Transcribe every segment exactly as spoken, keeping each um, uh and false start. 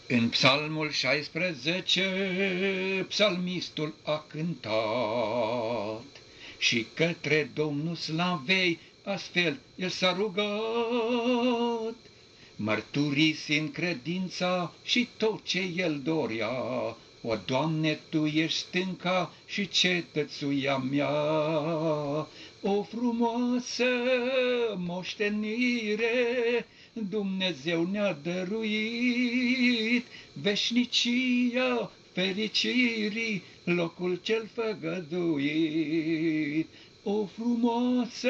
În psalmul șaisprezece psalmistul a cântat și către Domnul slavei astfel el s-a rugat, mărturisind credința și tot ce el dorea. O, Doamne, Tu ești stânca și cetățuia mea, o frumoasă moștenire Dumnezeu ne-a dăruit, veșnicia fericirii, locul cel făgăduit. O frumoasă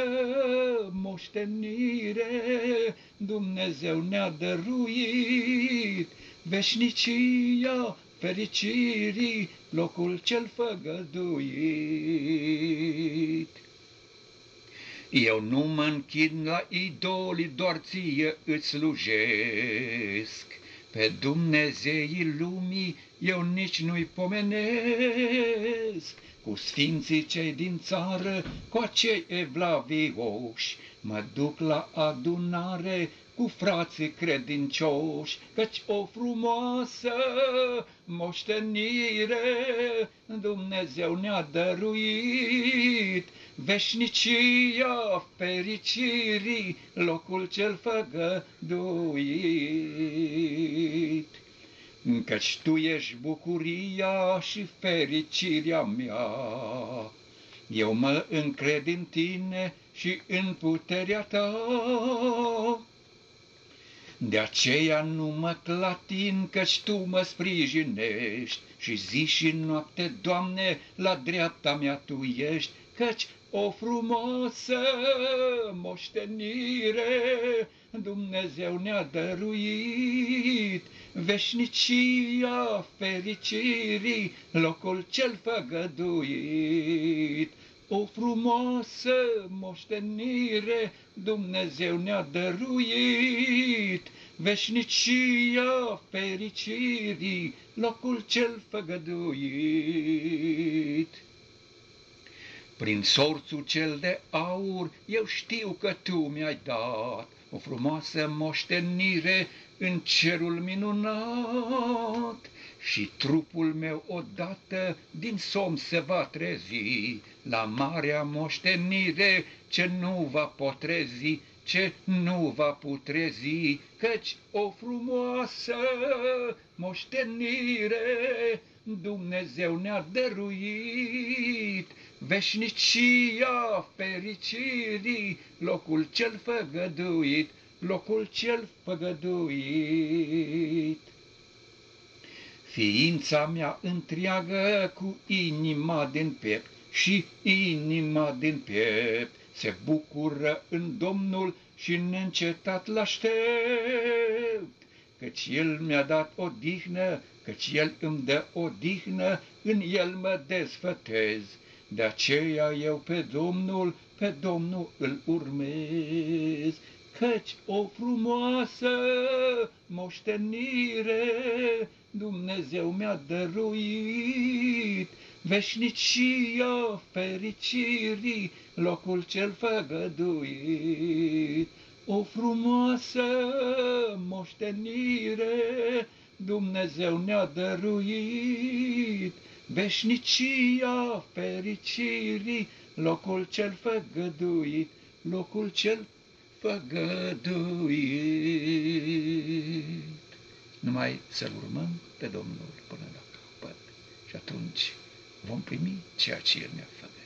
moștenire Dumnezeu ne-a dăruit, veșnicia fericirii, locul cel făgăduit. Eu nu mă închin la idoli, doar ție îți slujesc. Pe Dumnezeii lumii eu nici nu-i pomenesc. Cu sfinții cei din țară, cu acei evlavioși, mă duc la adunare cu frații credincioși, căci o frumoasă moștenire Dumnezeu ne-a dăruit, veșnicia fericirii, locul cel făgăduit. Căci Tu ești bucuria și fericirea mea, eu mă încred în Tine și în puterea Ta. De aceea nu mă clatin, căci Tu mă sprijinești și zi și noapte, Doamne, la dreapta mea Tu ești, căci o frumoasă moștenire Dumnezeu ne-a dăruit, veșnicia fericirii, locul cel făgăduit. O frumoasă moștenire Dumnezeu ne-a dăruit, veșnicia fericirii, locul cel făgăduit. Prin sorțul cel de aur eu știu că Tu mi-ai dat o frumoasă moștenire în cerul minunat, și trupul meu odată din somn se va trezi la marea moștenire ce nu va potrezi, ce nu va putrezi, căci o frumoasă moștenire Dumnezeu ne-a dăruit, veșnicia fericirii, locul cel făgăduit, locul cel făgăduit. Ființa mea întreagă cu inima din piept și inima din piept se bucură în Domnul și neîncetat l-aștept, căci El mi-a dat odihnă, căci El îmi dă odihnă, în El mă desfătez. De aceea eu pe Domnul, pe Domnul îl urmez, căci o frumoasă moștenire Dumnezeu mi-a dăruit, veșnicia fericirii, locul cel făgăduit. O frumoasă moștenire Dumnezeu ne-a dăruit, veșnicia fericirii, locul cel făgăduit, locul cel făgăduit. Numai să-L urmăm pe Domnul până la capăt și atunci vom primi ceea ce El ne-a făcut.